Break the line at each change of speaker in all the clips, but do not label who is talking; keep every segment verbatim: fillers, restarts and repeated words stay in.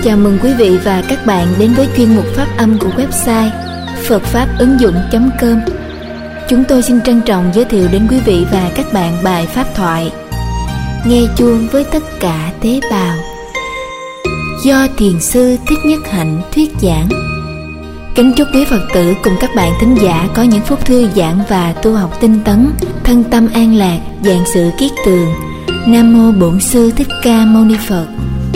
Chào mừng quý vị và các bạn đến với chuyên mục phát âm của website phật pháp ứng dụng chấm com. Chúng tôi xin trân trọng giới thiệu đến quý vị và các bạn bài pháp thoại Nghe chuông với tất cả tế bào, do Thiền sư Thích Nhất Hạnh thuyết giảng. Kính chúc quý Phật tử cùng các bạn thính giả có những phút thư giãn và tu học tinh tấn, thân tâm an lạc, vạn sự kiết tường. Nam mô Bổn Sư Thích Ca Mâu Ni Phật.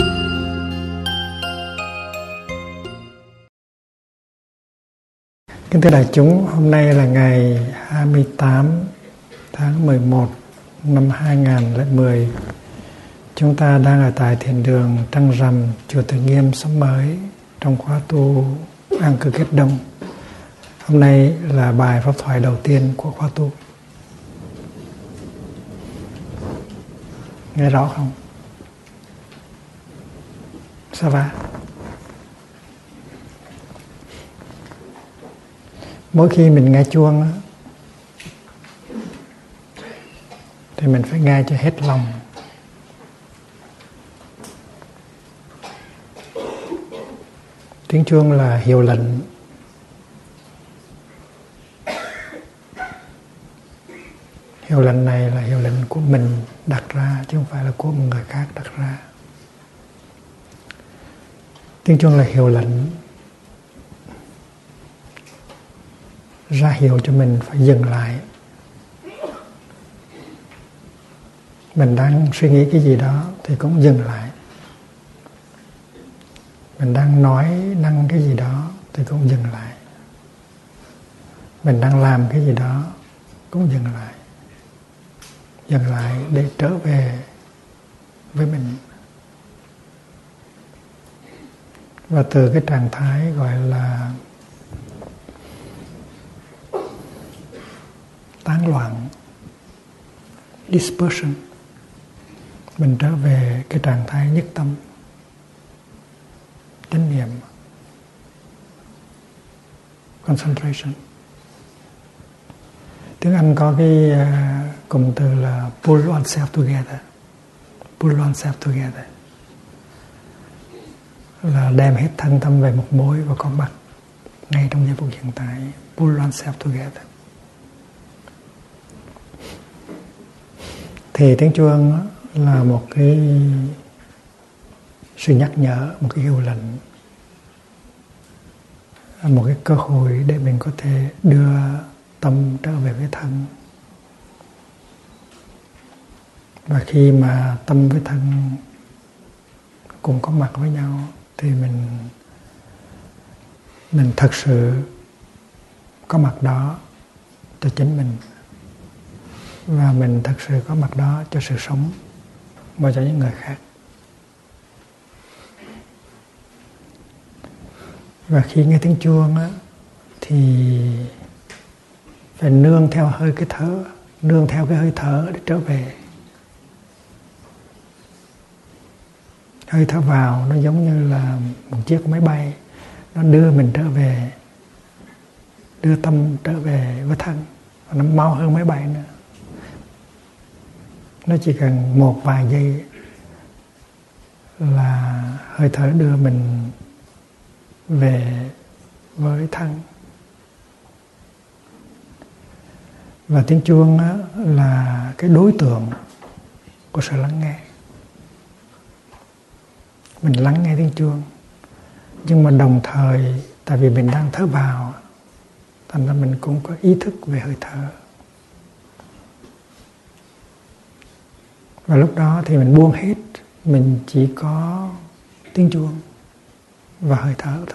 Kính thưa đại chúng, hôm nay là ngày hai mươi tám tháng mười một năm hai nghìn không trăm lẻ mười. Chúng ta đang ở tại thiền đường Trăng Rằm, chùa Từ Nghiêm Xóm Mới, trong khóa tu An Cư Kết Đông. Hôm nay là bài pháp thoại đầu tiên của khóa tu. Nghe rõ không? Sao vậy? Mỗi khi mình nghe chuông thì mình phải nghe cho hết lòng. Tiếng chuông là hiệu lệnh. Hiệu lệnh này là hiệu lệnh của mình đặt ra, chứ không phải là của một người khác đặt ra. Tiếng chuông là hiệu lệnh, ra hiệu cho mình phải dừng lại. Mình đang suy nghĩ cái gì đó thì cũng dừng lại. Mình đang nói năng cái gì đó thì cũng dừng lại. Mình đang làm cái gì đó cũng dừng lại. Dừng lại để trở về với mình. Và từ cái trạng thái gọi là tán loạn, dispersion, mình trở về cái trạng thái nhất tâm, chánh niệm, concentration. Tiếng Anh có cái uh, cụm từ là pull oneself together. Pull oneself together là đem hết thân tâm về một mối và có mặt ngay trong giây phút hiện tại. Pull oneself together. Thì tiếng chuông là một cái sự nhắc nhở, một cái hiệu lệnh, một cái cơ hội để mình có thể đưa tâm trở về với thân. Và khi mà tâm với thân cùng có mặt với nhau thì mình mình thật sự có mặt đó cho chính mình. Và mình thật sự có mặt đó cho sự sống và cho những người khác. Và khi nghe tiếng chuông á, thì phải nương theo hơi cái thở, nương theo cái hơi thở để trở về. Hơi thở vào nó giống như là một chiếc máy bay, nó đưa mình trở về, đưa tâm trở về với thân, và nó mau hơn máy bay nữa. Nó chỉ cần một vài giây là hơi thở đưa mình về với thân. Và tiếng chuông là cái đối tượng của sự lắng nghe. Mình lắng nghe tiếng chuông, nhưng mà đồng thời tại vì mình đang thở vào, thành ra mình cũng có ý thức về hơi thở. Và lúc đó thì mình buông hết, mình chỉ có tiếng chuông và hơi thở thôi.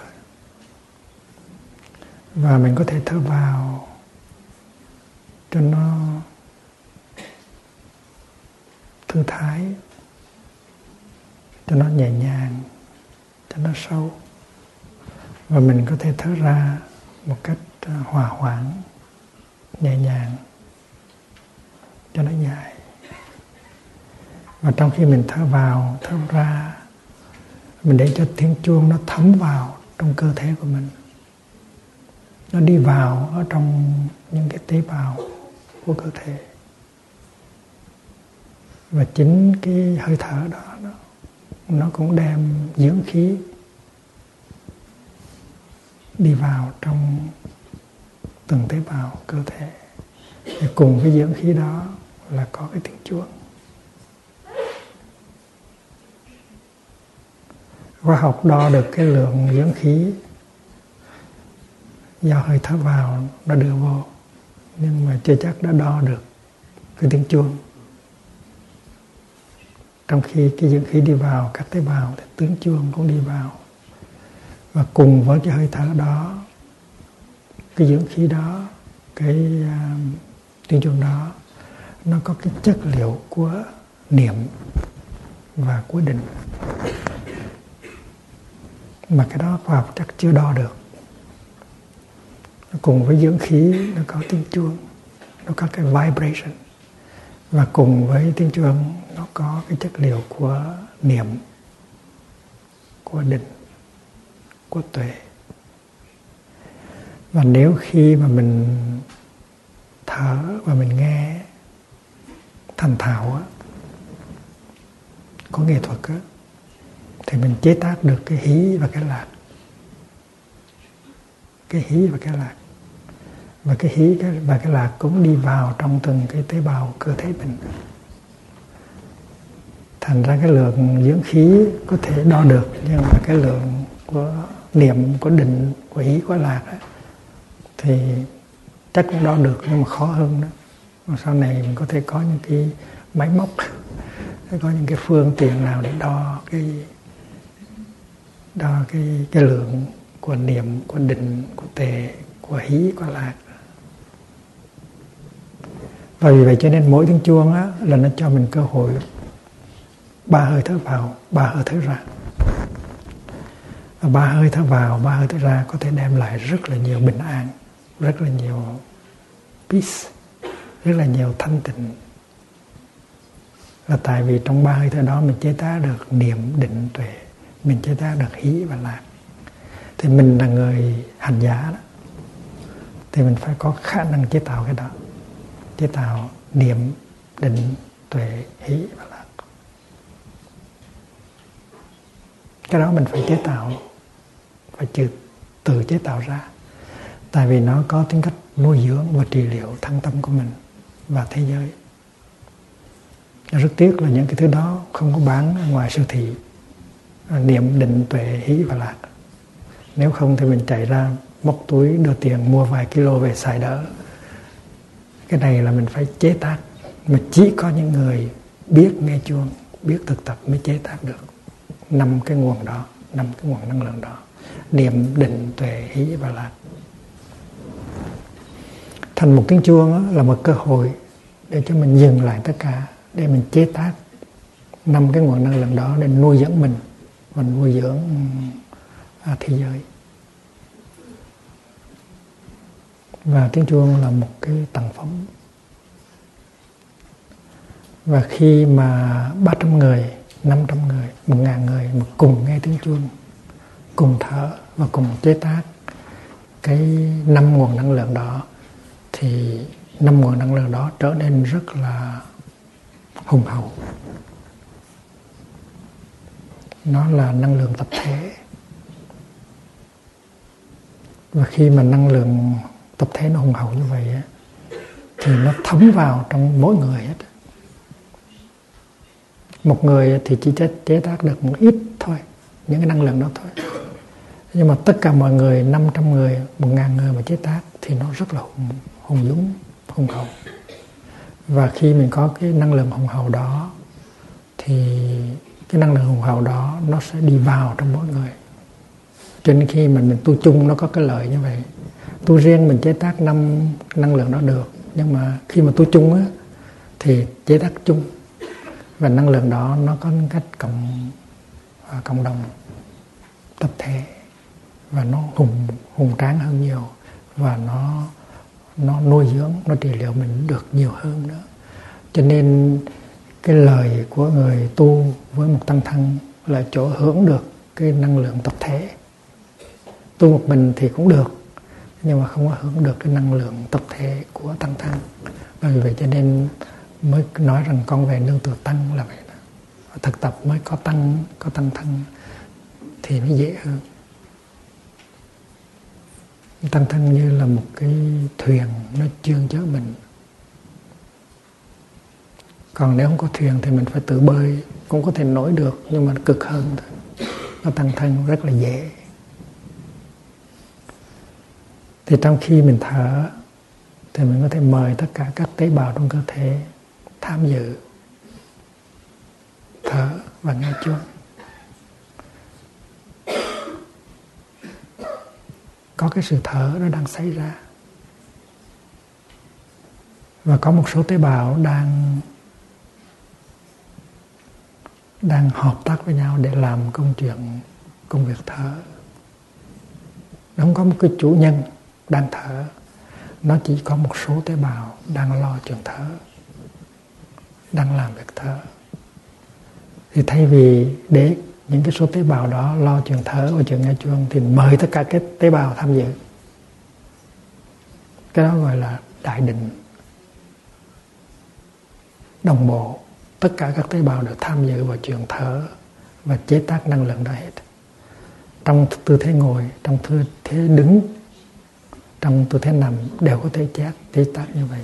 Và mình có thể thở vào cho nó thư thái, cho nó nhẹ nhàng, cho nó sâu. Và mình có thể thở ra một cách hòa hoãn, nhẹ nhàng, cho nó dài. Và trong khi mình thở vào, thở ra, mình để cho tiếng chuông nó thấm vào trong cơ thể của mình. Nó đi vào ở trong những cái tế bào của cơ thể. Và chính cái hơi thở đó, đó nó cũng đem dưỡng khí đi vào trong từng tế bào cơ thể. Thì cùng với dưỡng khí đó là có cái tiếng chuông. Khoa học đo được cái lượng dưỡng khí do hơi thở vào nó đưa vô, nhưng mà chưa chắc đã đo được cái tiếng chuông. Trong khi cái dưỡng khí đi vào các tế bào thì tiếng chuông cũng đi vào. Và cùng với cái hơi thở đó, cái dưỡng khí đó, cái uh, tiếng chuông đó, nó có cái chất liệu của niệm và của định. Mà cái đó khoa học chắc chưa đo được. Cùng với dưỡng khí nó có tiếng chuông, nó có cái vibration. Và cùng với tiếng chuông nó có cái chất liệu của niệm, của định, của tuệ. Và nếu khi mà mình thở và mình nghe thành thạo á, có nghệ thuật á, thì mình chế tác được cái hí và cái lạc. Cái hí và cái lạc. Và cái hí và cái lạc cũng đi vào trong từng cái tế bào cơ thể mình. Thành ra cái lượng dưỡng khí có thể đo được, nhưng mà cái lượng của niệm, của định, của hí, của lạc ấy, thì chắc cũng đo được, nhưng mà khó hơn đó. Và sau này mình có thể có những cái máy móc, có những cái phương tiện nào để đo cái đo cái cái lượng của niệm, của định, của tuệ, của hí, của lạc. Và vì vậy cho nên mỗi tiếng chuông á, là nó cho mình cơ hội ba hơi thở vào, ba hơi thở ra. Và ba hơi thở vào, ba hơi thở ra có thể đem lại rất là nhiều bình an, rất là nhiều peace, rất là nhiều thanh tịnh. Là tại vì trong ba hơi thở đó mình chế tác được niệm, định, tuệ, mình chế tác được hí và lạc. Thì mình là người hành giả đó, thì mình phải có khả năng chế tạo cái đó, chế tạo niệm, định, tuệ, hí và lạc. Cái đó mình phải chế tạo, phải tự, tự chế tạo ra. Tại vì nó có tính cách nuôi dưỡng và trị liệu thân tâm của mình và thế giới. Rất tiếc là những cái thứ đó không có bán ở ngoài siêu thị. Niệm, định, tuệ, hí và lạc. Nếu không thì mình chạy ra móc túi đưa tiền mua vài kilo về xài đỡ. Cái này là mình phải chế tác. Mà chỉ có những người biết nghe chuông, biết thực tập mới chế tác được năm cái nguồn đó, năm cái nguồn năng lượng đó. Niệm, định, tuệ, hí và lạc. Thành một tiếng chuông đó là một cơ hội để cho mình dừng lại tất cả, để mình chế tác năm cái nguồn năng lượng đó để nuôi dưỡng mình và nuôi dưỡng à, thế giới. Và tiếng chuông là một cái tầng phóng. Và khi mà ba trăm người, năm trăm người, một ngàn người mà cùng nghe tiếng chuông, cùng thở và cùng chế tác cái năm nguồn năng lượng đó, thì năm nguồn năng lượng đó trở nên rất là hùng hậu. Nó là năng lượng tập thể. Và khi mà năng lượng tập thể nó hùng hậu như vậy á, thì nó thấm vào trong mỗi người hết. Một người thì chỉ chế tác được một ít thôi, những cái năng lượng đó thôi. Nhưng mà tất cả mọi người, năm trăm người, một ngàn người mà chế tác thì nó rất là hùng, hùng dũng, hùng hậu. Và khi mình có cái năng lượng hùng hậu đó, thì cái năng lượng hùng hậu đó nó sẽ đi vào trong mỗi người. Cho nên khi mình, mình tu chung nó có cái lợi như vậy. Tu riêng mình chế tác năm năng lượng đó được, nhưng mà khi mà tu chung á, thì chế tác chung. Và năng lượng đó nó có cách cộng, cộng đồng, tập thể. Và nó hùng, hùng tráng hơn nhiều. Và nó, nó nuôi dưỡng, nó trị liệu mình được nhiều hơn nữa. Cho nên cái lời của người tu với một tăng thân là chỗ hưởng được cái năng lượng tập thể. Tu một mình thì cũng được, nhưng mà không có hưởng được cái năng lượng tập thể của tăng thân. Bởi vậy cho nên mới nói rằng con về nương tựa tăng là vậy đó. Thực tập mới có tăng, có tăng thân thì mới dễ hơn. Tăng thân như là một cái thuyền nó chương chở mình. Còn nếu không có thuyền thì mình phải tự bơi, cũng có thể nổi được nhưng mà cực hơn thôi. Nó tăng thân rất là dễ. Thì trong khi mình thở thì mình có thể mời tất cả các tế bào trong cơ thể tham dự thở và nghe chuông. Có cái sự thở nó đang xảy ra. Và có một số tế bào đang đang hợp tác với nhau để làm công chuyện, công việc thở. Nó không có một cái chủ nhân đang thở. Nó chỉ có một số tế bào đang lo chuyện thở, đang làm việc thở. Thì thay vì để những cái số tế bào đó lo chuyện thở và chuyện nghe chuông thì mời tất cả các tế bào tham dự. Cái đó gọi là đại định. Đồng bộ, tất cả các tế bào đều tham dự vào chuyện thở và chế tác năng lượng đó hết. Trong tư thế ngồi, trong tư thế đứng, trong tư thế nằm đều có thể chế, chế tác như vậy.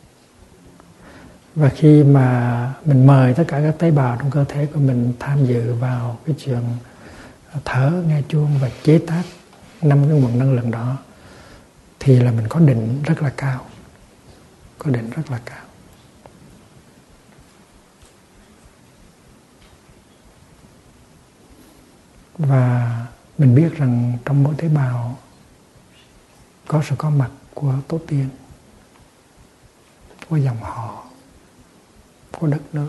Và khi mà mình mời tất cả các tế bào trong cơ thể của mình tham dự vào cái chuyện thở, nghe chuông và chế tác năm cái nguồn năng lượng đó thì là mình có định rất là cao. Có định rất là cao. Và mình biết rằng trong mỗi tế bào có sự có mặt của tổ tiên, của dòng họ, của đất nước,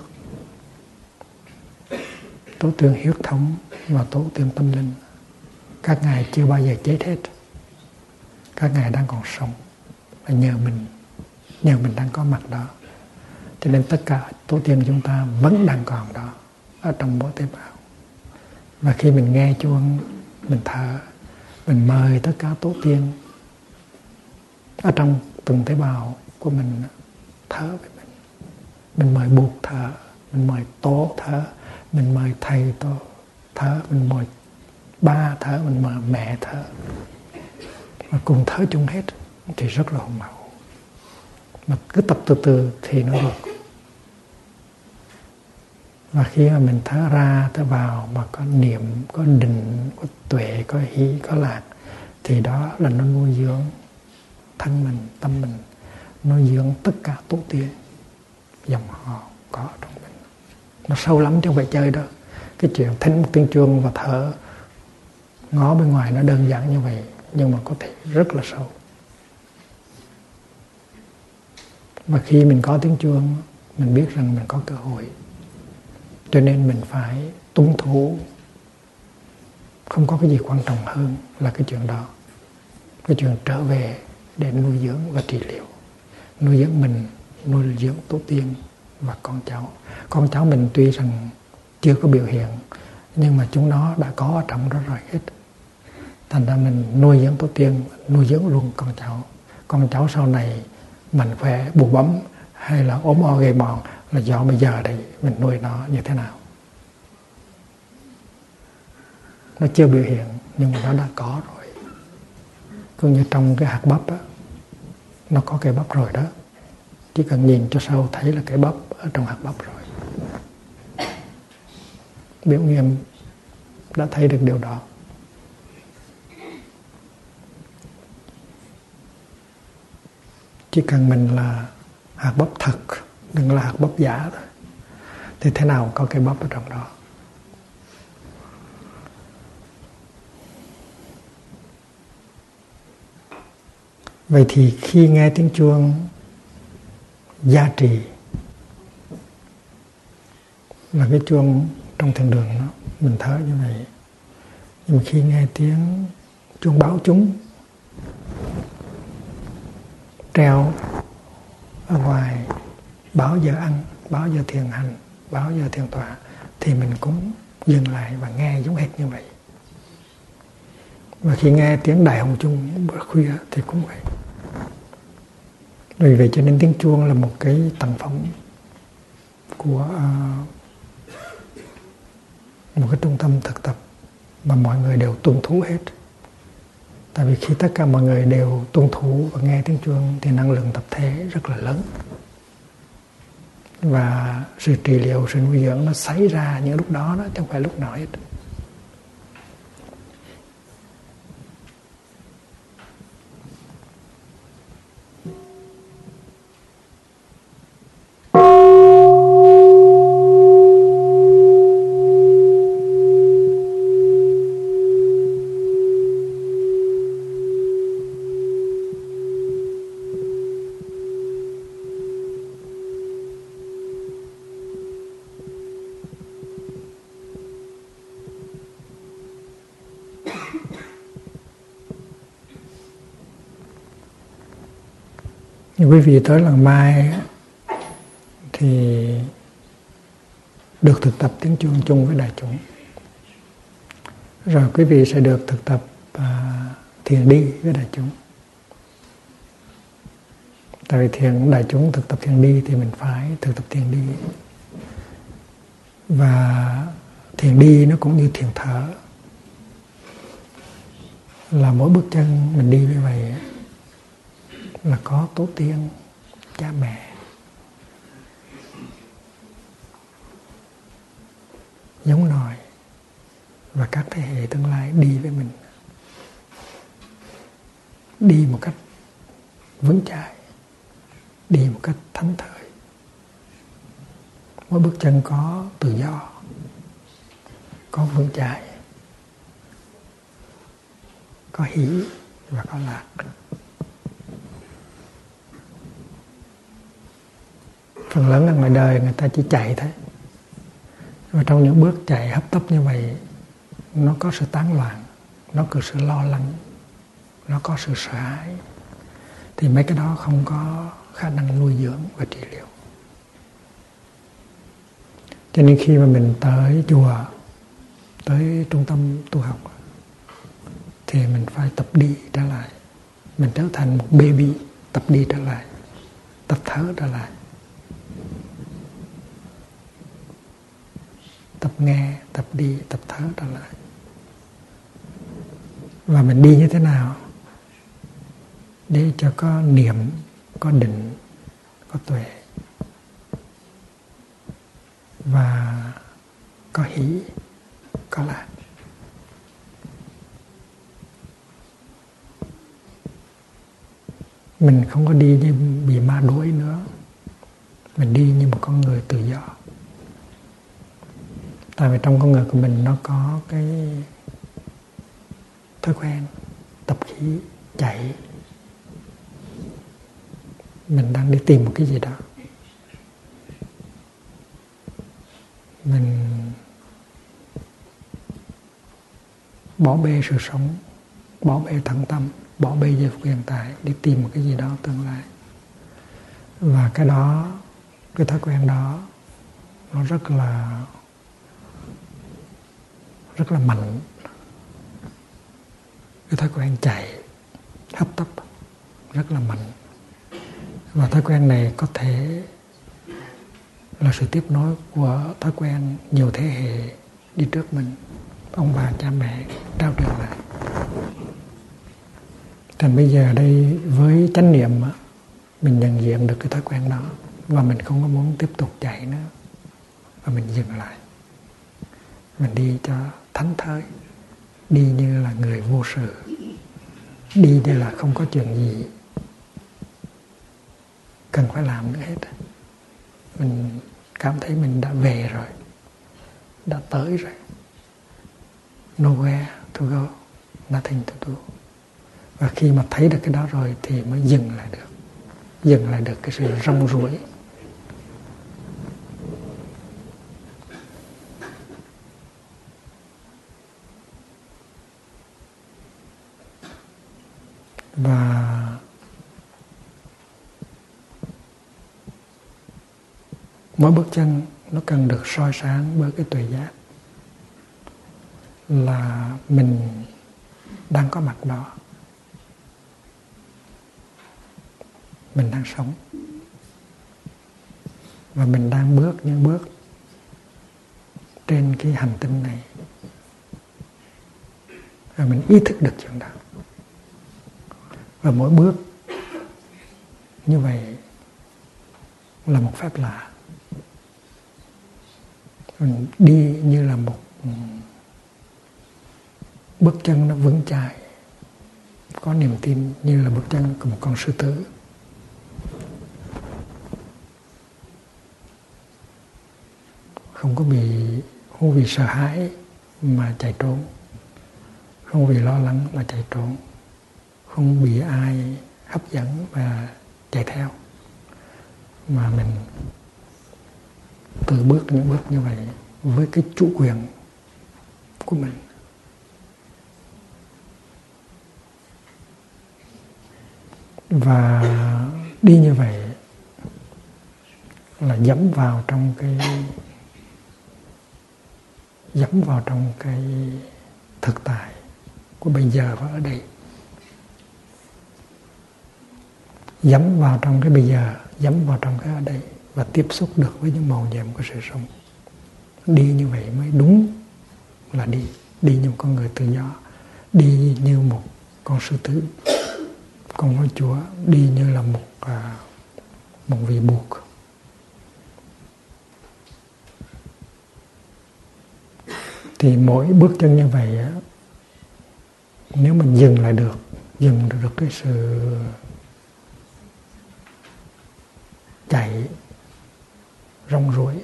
tổ tiên huyết thống và tổ tiên tâm linh. Các ngài chưa bao giờ chết hết. Các ngài đang còn sống là nhờ mình, nhờ mình đang có mặt đó. Cho nên tất cả tổ tiên của chúng ta vẫn đang còn đó ở trong mỗi tế bào. Và khi mình nghe chuông, mình thở, mình mời tất cả tổ tiên ở trong từng tế bào của mình thở với mình. Mình mời Bụt thở, mình mời Tổ thở, mình mời Thầy Tổ thở, mình mời ba thở, mình mời mẹ thở. Và cùng thở chung hết thì rất là hùng hậu. Mà cứ tập từ từ thì nó được. Và khi mà mình thở ra, thở vào mà có niệm, có định, có tuệ, có hỷ, có lạc thì đó là nó nuôi dưỡng thân mình, tâm mình, nuôi dưỡng tất cả tổ tiên, dòng họ có trong mình. Nó sâu lắm chứ không phải chơi đâu. Cái chuyện thính một tiếng chuông và thở ngó bên ngoài nó đơn giản như vậy, nhưng mà có thể rất là sâu. Và khi mình có tiếng chuông, mình biết rằng mình có cơ hội. Cho nên mình phải tuân thủ. Không có cái gì quan trọng hơn là cái chuyện đó. Cái chuyện trở về để nuôi dưỡng và trị liệu. Nuôi dưỡng mình, nuôi dưỡng tổ tiên và con cháu. Con cháu mình tuy rằng chưa có biểu hiện, nhưng mà chúng nó đã có ở trong đó rồi hết. Thành ra mình nuôi dưỡng tổ tiên, nuôi dưỡng luôn con cháu. Con cháu sau này mạnh khỏe, bù bấm hay là ốm o gầy mòn là do bây giờ đây mình nuôi nó như thế nào. Nó chưa biểu hiện nhưng mà nó đã có rồi. Cũng như trong cái hạt bắp á, nó có cây bắp rồi đó. Chỉ cần nhìn cho sâu thấy là cây bắp ở trong hạt bắp rồi. Biểu nghiệm đã thấy được điều đó. Chỉ cần mình là hạt bắp thật, đừng là hạt bắp giả thôi, thì thế nào có cây bắp ở trong đó. Vậy thì khi nghe tiếng chuông gia trì là cái chuông trong thiền đường đó, mình thở như vậy. Nhưng mà khi nghe tiếng chuông báo chúng treo ở ngoài, báo giờ ăn, báo giờ thiền hành, báo giờ thiền tọa, thì mình cũng dừng lại và nghe giống hệt như vậy. Và khi nghe tiếng đại hồng chung bữa khuya thì cũng vậy. Vì vậy cho nên tiếng chuông là một cái tầng phẩm của uh, một cái trung tâm thực tập mà mọi người đều tuân thủ hết. Tại vì khi tất cả mọi người đều tuân thủ và nghe tiếng chuông thì năng lượng tập thể rất là lớn. Và sự trị liệu, sự nuôi dưỡng nó xảy ra những lúc đó, đó chứ không phải lúc nào hết. Quý vị tới lần mai thì được thực tập tiếng chuông chung với đại chúng. Rồi quý vị sẽ được thực tập uh, thiền đi với đại chúng. Tại vì thiền đại chúng thực tập thiền đi thì mình phải thực tập thiền đi. Và thiền đi nó cũng như thiền thở. Là mỗi bước chân mình đi như vậy là có tổ tiên, cha mẹ, giống nòi và các thế hệ tương lai đi với mình, đi một cách vững chãi, đi một cách thánh thơi. Mỗi bước chân có tự do, có vững chãi, có hỷ và có lạc. Phần lớn ở ngoài đời người ta chỉ chạy thôi. Và trong những bước chạy hấp tấp như vậy, nó có sự tán loạn, nó có sự lo lắng, nó có sự sợ hãi. Thì mấy cái đó không có khả năng nuôi dưỡng và trị liệu. Cho nên khi mà mình tới chùa, tới trung tâm tu học, thì mình phải tập đi trở lại. Mình trở thành một baby, tập đi trở lại, tập thở trở lại. Tập nghe, tập đi, tập thở trở lại. Và mình đi như thế nào? Để cho có niệm, có định, có tuệ. Và có hỷ, có lạc. Mình không có đi như bị ma đuổi nữa. Mình đi như một con người tự do. Tại vì trong con người của mình nó có cái thói quen tập khí, chạy. Mình đang đi tìm một cái gì đó. Mình bỏ bê sự sống, bỏ bê thân tâm, bỏ bê giây phút hiện tại để tìm một cái gì đó tương lai. Và cái đó, cái thói quen đó nó rất là rất là mạnh. Cái thói quen chạy, hấp tấp rất là mạnh. Và thói quen này có thể là sự tiếp nối của thói quen nhiều thế hệ đi trước mình, ông bà, cha mẹ trao truyền lại. Thành bây giờ đây với chánh niệm mình nhận diện được cái thói quen đó và mình không có muốn tiếp tục chạy nữa, và mình dừng lại. Mình đi cho thánh thơi, đi như là người vô sự, đi như là không có chuyện gì cần phải làm nữa hết. Mình cảm thấy mình đã về rồi, đã tới rồi. Nowhere to go, nothing to do. Và khi mà thấy được cái đó rồi thì mới dừng lại được, dừng lại được cái sự rong ruổi. Và mỗi bước chân nó cần được soi sáng bởi cái tuệ giác là mình đang có mặt đó, mình đang sống và mình đang bước những bước trên cái hành tinh này, và mình ý thức được chuyện đó. Và mỗi bước như vậy là một phép lạ. Mình đi như là một bước chân nó vững chãi, có niềm tin như là bước chân của một con sư tử. Không có bị không vì sợ hãi mà chạy trốn, không vì lo lắng mà chạy trốn, không bị ai hấp dẫn và chạy theo, mà mình tự bước những bước như vậy với cái chủ quyền của mình. Và đi như vậy là dẫm vào trong cái dẫm vào trong cái thực tại của bây giờ và ở đây, dẫm vào trong cái bây giờ, dẫm vào trong cái ở đây và tiếp xúc được với những màu nhiệm của sự sống. Đi như vậy mới đúng là đi, đi như một con người tự do, đi như một con sư tử, con voi chúa, đi như là một à, một vị buộc. Thì mỗi bước chân như vậy á, nếu mình dừng lại được, dừng được cái sự chạy rong ruổi,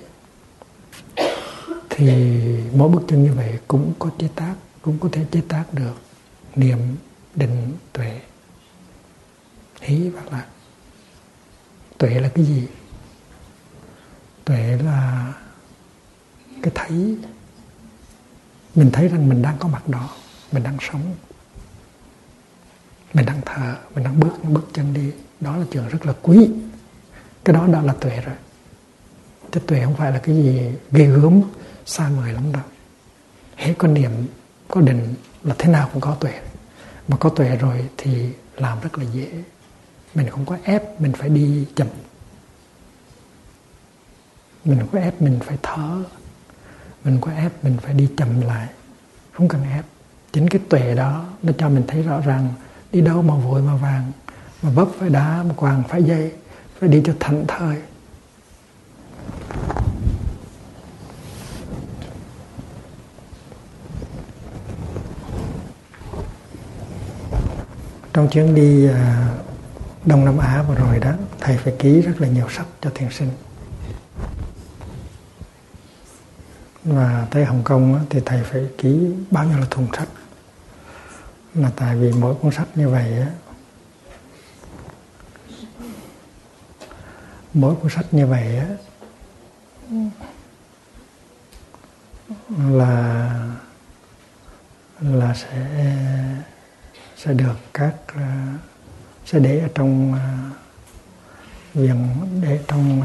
thì mỗi bước chân như vậy cũng có chế tác, cũng có thể chế tác được niệm, định, tuệ, hí và lạc. Tuệ là cái gì? Tuệ là cái thấy. Mình thấy rằng mình đang có mặt đó, mình đang sống, mình đang thở, mình đang bước bước chân đi. Đó là chuyện rất là quý. Cái đó đã là tuệ rồi. Chứ tuệ không phải là cái gì ghê gớm, xa vời lắm đâu. Hễ có niệm, có định là thế nào cũng có tuệ. Mà có tuệ rồi thì làm rất là dễ. Mình không có ép mình phải đi chậm, mình không có ép mình phải thở, mình không có ép mình phải đi chậm lại. Không cần ép. Chính cái tuệ đó nó cho mình thấy rõ ràng đi đâu mà vội mà vàng, mà vấp phải đá, mà quàng phải dây, phải đi cho thảnh thơi. Trong chuyến đi Đông Nam Á vừa rồi đó, thầy phải ký rất là nhiều sách cho thiền sinh. Và tới Hồng Kông thì thầy phải ký bao nhiêu là thùng sách. Là tại vì mỗi cuốn sách như vậy á, mỗi cuốn sách như vậy á, là là sẽ sẽ được các sẽ để ở trong viện, để trong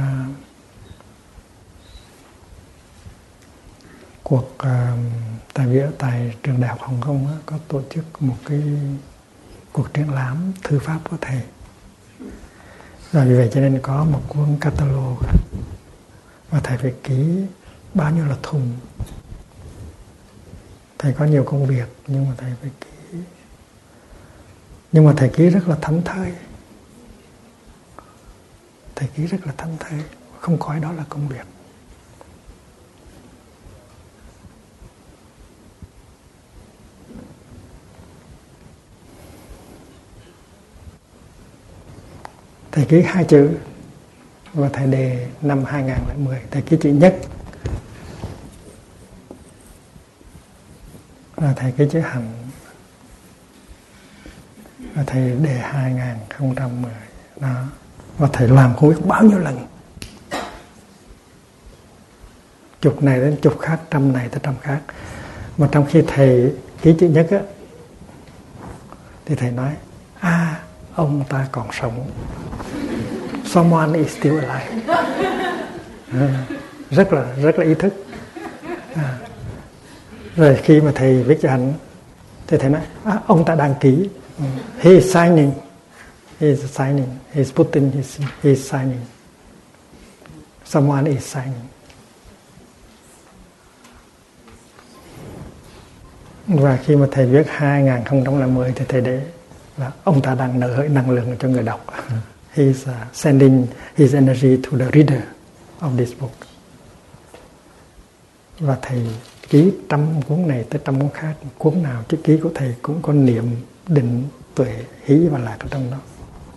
cuộc uh, tại vì ở tại trường đại học Hồng Kông á, có tổ chức một cái cuộc triển lãm thư pháp của thầy. Rồi vì vậy cho nên có một cuốn catalog và thầy phải ký bao nhiêu là thùng. Thầy có nhiều công việc nhưng mà thầy phải ký. Nhưng mà thầy ký rất là thảnh thơi. Thầy ký rất là thảnh thơi, không coi đó là công việc. Thầy ký hai chữ và thầy đề năm hai không không không, thầy ký chữ nhất. Và thầy ký chữ hạnh. Và thầy đề hai không không không. Đó. Và thầy làm không biết bao nhiêu lần. Chục này đến chục khác, trăm này tới trăm khác. Mà trong khi thầy ký chữ nhất á, thì thầy nói, à, ông ta còn sống. Someone is still alive. À, rất là rất là ý thức. À, rồi khi mà thầy viết cho hạnh thì thầy nói, à, ông ta đang ký. He is signing. He is signing. He is putting his, he is signing. Someone is signing. Và khi mà thầy viết hai không không không thì thầy để là ông ta đang nở hơi năng lượng cho người đọc. He's uh, sending his energy to the reader of this book. Và thầy ký trăm cuốn này tới trăm cuốn khác, cuốn nào chữ ký của thầy cũng có niệm, định, tuệ, hỷ và lạc ở trong đó.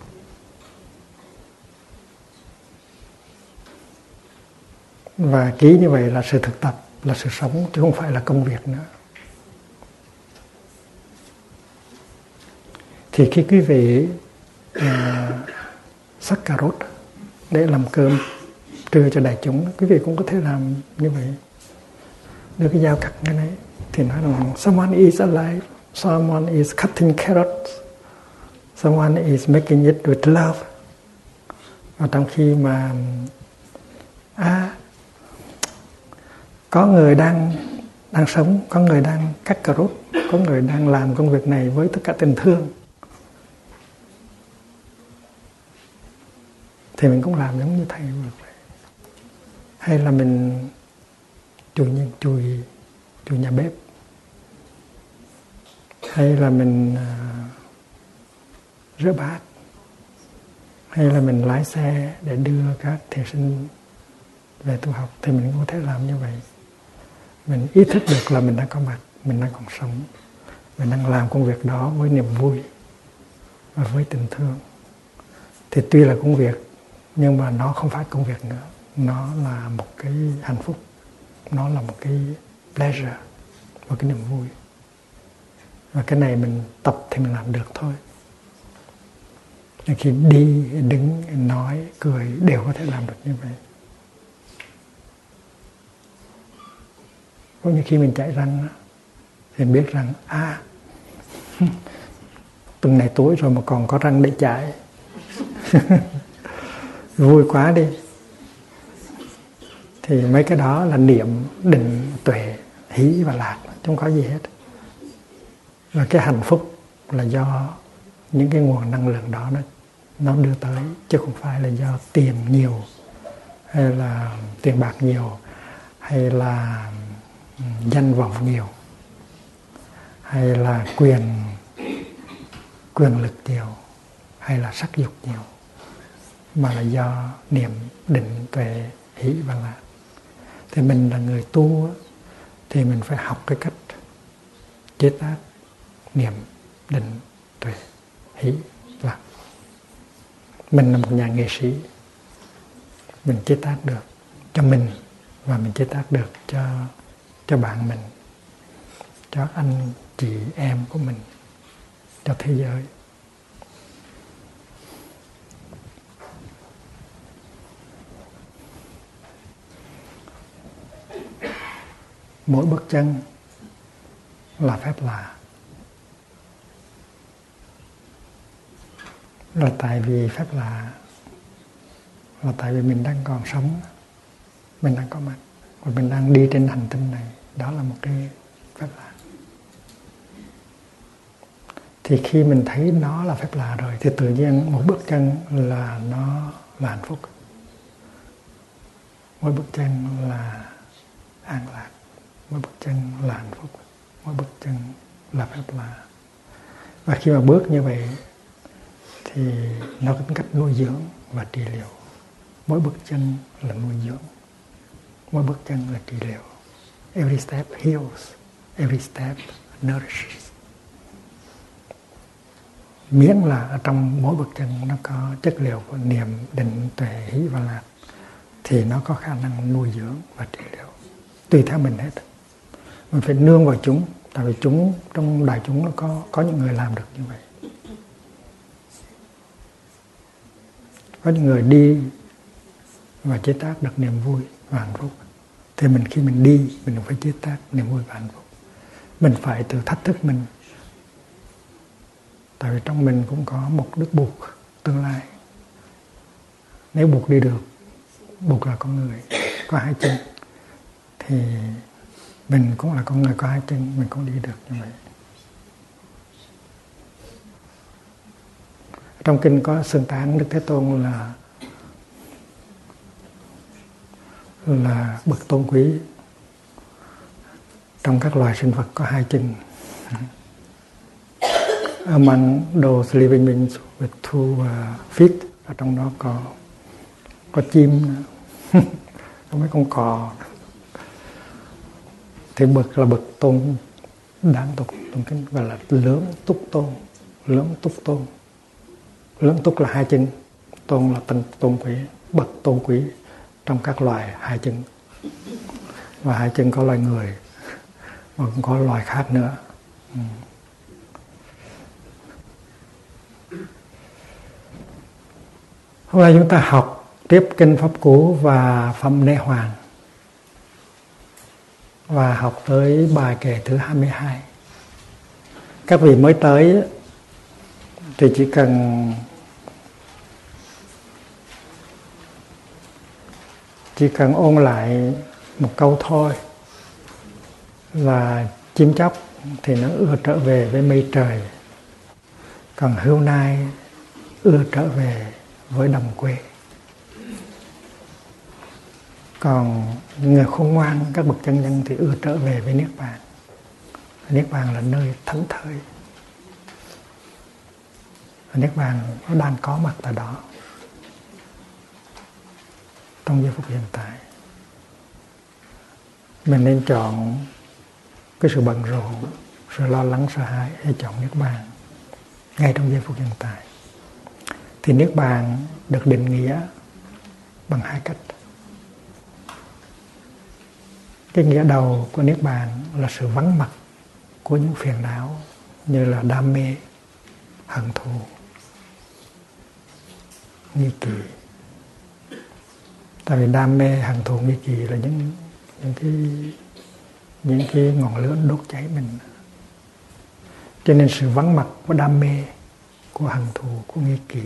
Và ký như vậy là sự thực tập, là sự sống, chứ không phải là công việc nữa. Thì khi quý vị uh, xắt cà rốt để làm cơm trưa cho đại chúng, quý vị cũng có thể làm như vậy. Đưa cái dao cắt cái này thì nói rằng someone is alive, someone is cutting carrots, someone is making it with love. Và trong khi mà à, có người đang đang sống, có người đang cắt cà rốt, có người đang làm công việc này với tất cả tình thương, thì mình cũng làm giống như thầy vậy. Hay là mình chùi chùi chùi nhà bếp, hay là mình uh, rửa bát, hay là mình lái xe để đưa các thiền sinh về tu học, thì mình cũng có thể làm như vậy. Mình ý thức được là mình đang có mặt, mình đang còn sống, mình đang làm công việc đó với niềm vui và với tình thương. Thì tuy là công việc, nhưng mà nó không phải công việc nữa, nó là một cái hạnh phúc, nó là một cái pleasure, một cái niềm vui. Và cái này mình tập thì mình làm được thôi. Khi đi, đứng, nói, cười đều có thể làm được như vậy. Cũng như khi mình chạy răng thì mình biết rằng à, tuần này tối rồi mà còn có răng để chạy. Vui quá đi. Thì mấy cái đó là niệm, định, tuệ, hỷ và lạc, không có gì hết. Và cái hạnh phúc là do những cái nguồn năng lượng đó nó, nó đưa tới, chứ không phải là do tiền nhiều, hay là tiền bạc nhiều, hay là danh vọng nhiều, hay là quyền quyền lực nhiều, hay là sắc dục nhiều, mà là do niệm, định, tuệ, hỷ và lạc. Thì mình là người tu thì mình phải học cái cách chế tác niệm, định, tuệ, hỷ, lạc. Mình là một nhà nghệ sĩ, mình chế tác được cho mình và mình chế tác được cho cho bạn mình, cho anh chị em của mình, cho thế giới. Mỗi bước chân là phép lạ. Là tại vì phép lạ, là tại vì mình đang còn sống, mình đang có mặt, và mình đang đi trên hành tinh này. Đó là một cái phép lạ. Thì khi mình thấy nó là phép lạ rồi, thì tự nhiên một bước chân là nó là hạnh phúc. Mỗi bước chân là an lạc. Mỗi bước chân là hạnh phúc. Mỗi bước chân là phép lạ. Và khi mà bước như vậy thì nó có cách nuôi dưỡng và trị liệu. Mỗi bước chân là nuôi dưỡng, mỗi bước chân là trị liệu. Every step heals, every step nourishes. Miễn là ở trong mỗi bước chân nó có chất liệu của niệm, định, tuệ, hỷ và lạc, thì nó có khả năng nuôi dưỡng và trị liệu. Tùy theo mình hết. Mình phải nương vào chúng, tại vì chúng trong đại chúng nó có có những người làm được như vậy. Có những người đi và chế tác được niềm vui và hạnh phúc. Thì mình khi mình đi, mình phải chế tác niềm vui và hạnh phúc. Mình phải tự thách thức mình. Tại vì trong mình cũng có một đức buộc tương lai. Nếu buộc đi được, buộc là con người, có hai chân, thì mình cũng là con người có hai chân, mình cũng đi được như vậy. Trong kinh có xưng tán Đức Thế Tôn là là bậc tôn quý trong các loài sinh vật có hai chân. among those living beings with two uh, feet, ở trong đó có có chim, có mấy con cò. Thì bậc là bậc tôn đáng tục tôn kính, gọi là lưỡng túc tôn. Lưỡng túc tôn, lưỡng túc là hai chân, tôn là tân tôn quý, bậc tôn quý trong các loài hai chân. Và hai chân có loài người và cũng có loài khác nữa. Ừ. Hôm nay chúng ta học tiếp kinh Pháp Cú và phẩm Nê Hoàng, và học tới bài kệ thứ hai mươi hai. Các vị mới tới thì chỉ cần chỉ cần ôn lại một câu thôi là chim chóc thì nó ưa trở về với mây trời, còn hươu nai ưa trở về với đồng quê. Còn người khôn ngoan, các bậc chân nhân thì ưa trở về với Niết Bàn. Niết Bàn là nơi thánh thơi. Niết Bàn nó đang có mặt tại đó trong giây phút hiện tại. Mình nên chọn cái sự bận rộn, sự lo lắng, sợ hãi, hay chọn Niết Bàn ngay trong giây phút hiện tại. Thì Niết Bàn được định nghĩa bằng hai cách. Cái nghĩa đầu của Niết Bàn là sự vắng mặt của những phiền não như là đam mê, hận thù, nghi kỵ. Tại vì đam mê, hận thù, nghi kỵ là những những cái những cái ngọn lửa đốt cháy mình. Cho nên sự vắng mặt của đam mê, của hận thù, của nghi kỵ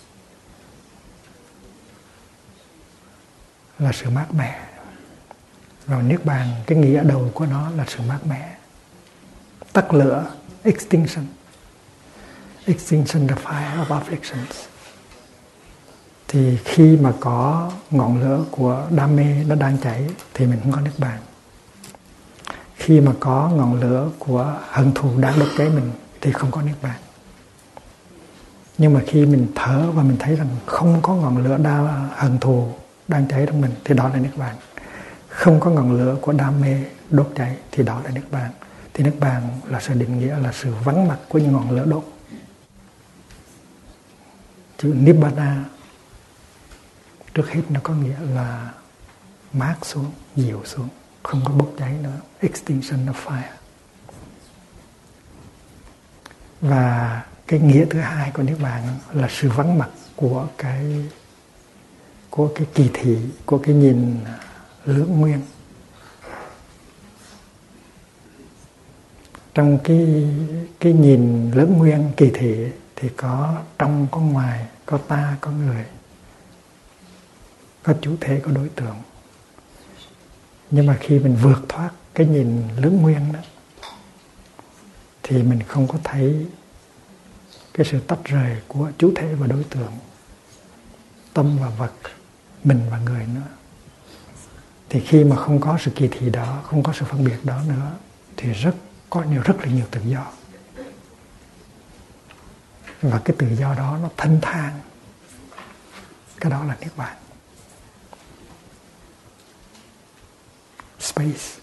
là sự mát mẻ. Rồi Niết Bàn, cái nghĩa đầu của nó là sự mát mẻ, tắt lửa, extinction, extinction the fire of afflictions. Thì khi mà có ngọn lửa của đam mê nó đang cháy thì mình không có Niết Bàn. Khi mà có ngọn lửa của hận thù đang đốt cháy mình thì không có Niết Bàn. Nhưng mà khi mình thở và mình thấy rằng không có ngọn lửa đa hận thù đang cháy trong mình thì đó là Niết Bàn. Không có ngọn lửa của đam mê đốt cháy thì đó là Niết Bàn. Thì Niết Bàn là sự định nghĩa là sự vắng mặt của những ngọn lửa đốt. Chữ Nibbana trước hết nó có nghĩa là mát xuống, dịu xuống, không có bốc cháy nữa. Extinction of fire. Và cái nghĩa thứ hai của Niết Bàn là sự vắng mặt của cái của cái kỳ thị, của cái nhìn lưỡng nguyên. Trong cái cái nhìn lưỡng nguyên kỳ thị thì có trong, có ngoài, có ta, có người, có chủ thể, có đối tượng. Nhưng mà khi mình vượt thoát cái nhìn lưỡng nguyên đó thì mình không có thấy cái sự tách rời của chủ thể và đối tượng, tâm và vật, mình và người nữa. Thì khi mà không có sự kỳ thị đó, không có sự phân biệt đó nữa thì rất có nhiều rất là nhiều tự do. Và cái tự do đó nó thanh thang. Cái đó là Niết Bàn. Space.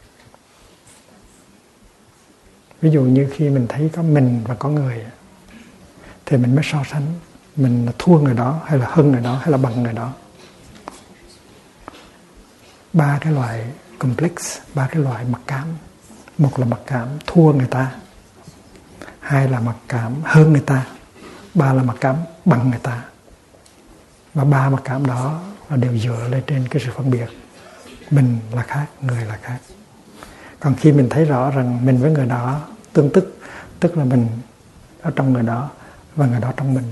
Ví dụ như khi mình thấy có mình và có người thì mình mới so sánh mình là thua người đó hay là hơn người đó hay là bằng người đó. Ba cái loại complex, ba cái loại mặc cảm. Một là mặc cảm thua người ta, hai là mặc cảm hơn người ta, ba là mặc cảm bằng người ta. Và ba mặc cảm đó là đều dựa lên trên cái sự phân biệt. Mình là khác, người là khác. Còn khi mình thấy rõ rằng mình với người đó tương tức, tức là mình ở trong người đó và người đó trong mình,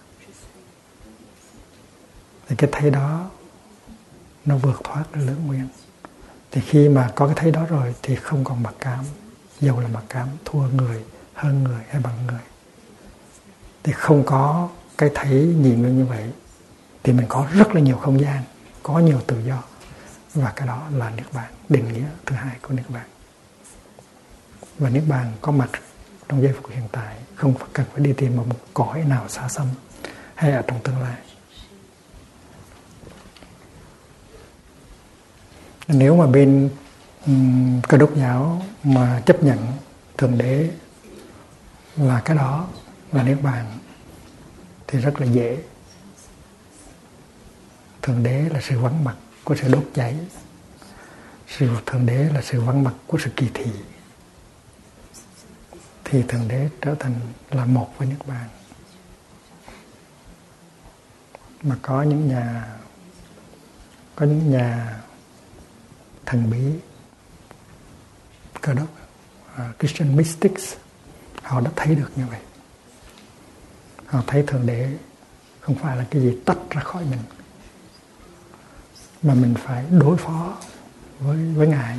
thì cái thấy đó nó vượt thoát cái lưỡng nguyên. Thì khi mà có cái thấy đó rồi thì không còn mặc cảm, dầu là mặc cảm thua người, hơn người hay bằng người. Thì không có cái thấy nhị nguyên như vậy thì mình có rất là nhiều không gian, có nhiều tự do. Và cái đó là Niết Bàn, định nghĩa thứ hai của Niết Bàn. Và Niết Bàn có mặt trong giây phút hiện tại, không cần phải đi tìm một cõi nào xa xăm hay ở trong tương lai. Nếu mà bên um, Cơ Đốc giáo mà chấp nhận Thượng Đế là cái đó là Niết Bàn thì rất là dễ. Thượng Đế là sự vắng mặt của sự đốt cháy, sự Thượng Đế là sự vắng mặt của sự kỳ thị, thì Thượng Đế trở thành là một với Niết Bàn. Mà có những nhà có những nhà thần bí Cơ Đốc, uh, Christian mystics, họ đã thấy được như vậy. Họ thấy Thượng Đế không phải là cái gì tách ra khỏi mình, mà mình phải đối phó với, với Ngài.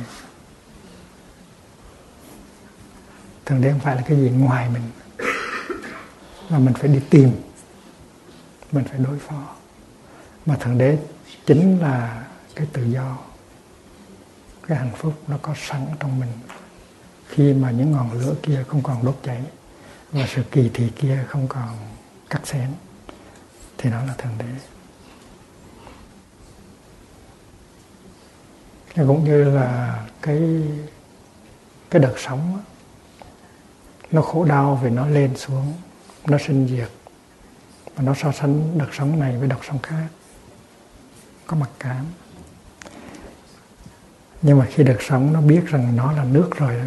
Thượng Đế không phải là cái gì ngoài mình, mà mình phải đi tìm, mình phải đối phó. Mà Thượng Đế chính là cái tự do, cái hạnh phúc nó có sẵn trong mình. Khi mà những ngọn lửa kia không còn đốt cháy và sự kỳ thị kia không còn cắt xén, thì đó là Thượng Đế. Cũng như là cái cái đợt sóng nó khổ đau vì nó lên xuống, nó sinh diệt, và nó so sánh đợt sóng này với đợt sóng khác, có mặc cảm. Nhưng mà khi đợt sóng nó biết rằng nó là nước rồi đó,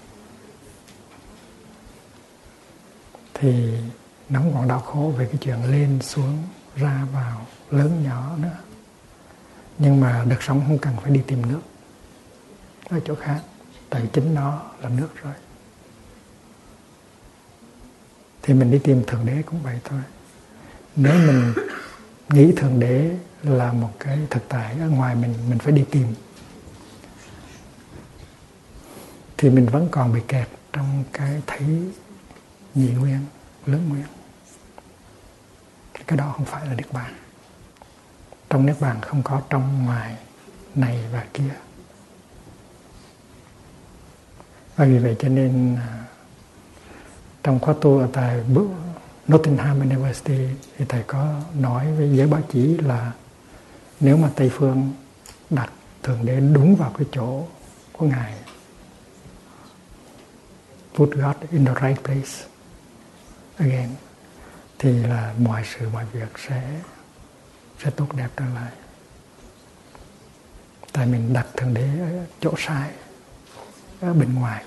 thì nó không còn đau khổ về cái chuyện lên xuống, ra vào, lớn nhỏ nữa. Nhưng mà đợt sóng không cần phải đi tìm nước ở chỗ khác, tại vì chính nó là nước rồi. Thì mình đi tìm Thượng Đế cũng vậy thôi. Nếu mình nghĩ Thượng Đế là một cái thực tại ở ngoài mình, mình phải đi tìm, thì mình vẫn còn bị kẹt trong cái thấy nhị nguyên, lớn nguyên. Cái đó không phải là Niết Bàn. Trong Niết Bàn không có trong ngoài, này và kia. Và vì vậy cho nên trong khóa tu ở tại Nottingham University thì thầy có nói với giới báo chí là nếu mà Tây Phương đặt Thượng Đế đúng vào cái chỗ của Ngài, put God in the right place again, thì là mọi sự mọi việc sẽ sẽ tốt đẹp trở lại. Tại mình đặt Thượng Đế ở chỗ sai, ở bên ngoài,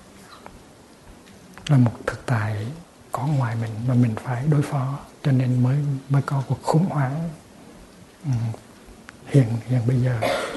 là một thực tại có ngoài mình mà mình phải đối phó, cho nên mới mới có cuộc khủng hoảng um, hiện hiện bây giờ.